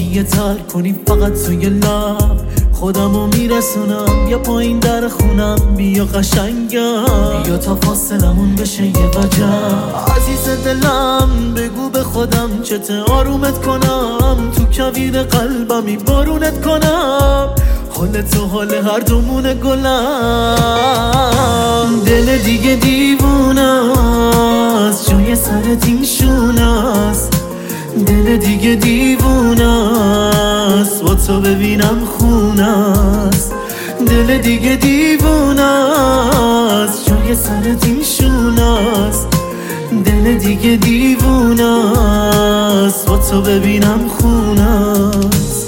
یه تر کنی فقط توی لب خودمو میرسونم یا پایین در خونم بیا قشنگم بیا تا فاصلمون بشه یه وجب عزیز دلم بگو به خودم چته آرومت کنم تو کویر قلبمی بارونت کنم حال تو حال هر دومون گلم دل دیگه دیوونه است جای سرت این شونه است دل دیگه دیوونه است با تو ببینم خونه است دل دیگه دیوونه است جای سرت این شونه است دل دیگه دیوونه است با تو ببینم خونه است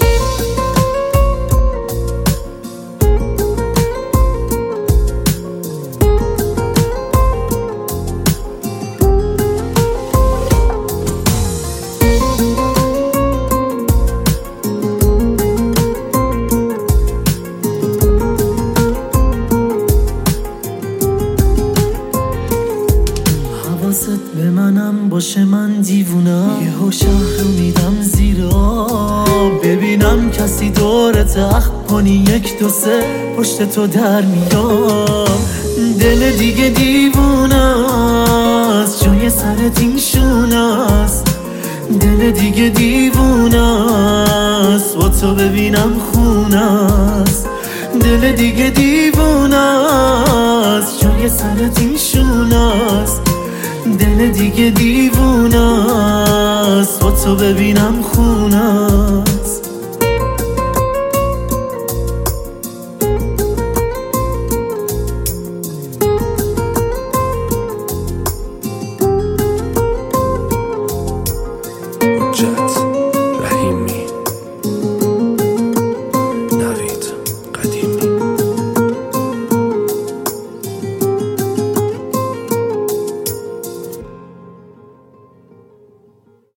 حواست به منم باشه من دیوونم یهو شهر رو میدم زیر آب ببینم کسی دورت اخم کنی یک دو سه پشت تو در میام دل دیگه دیوونه است جای سرت این شونه است دل دیگه دیوونه است با تو ببینم خونه است دل دیگه دیوونه است جای سرت این شونه است دل دیگه دیوونه است با تو ببینم خونه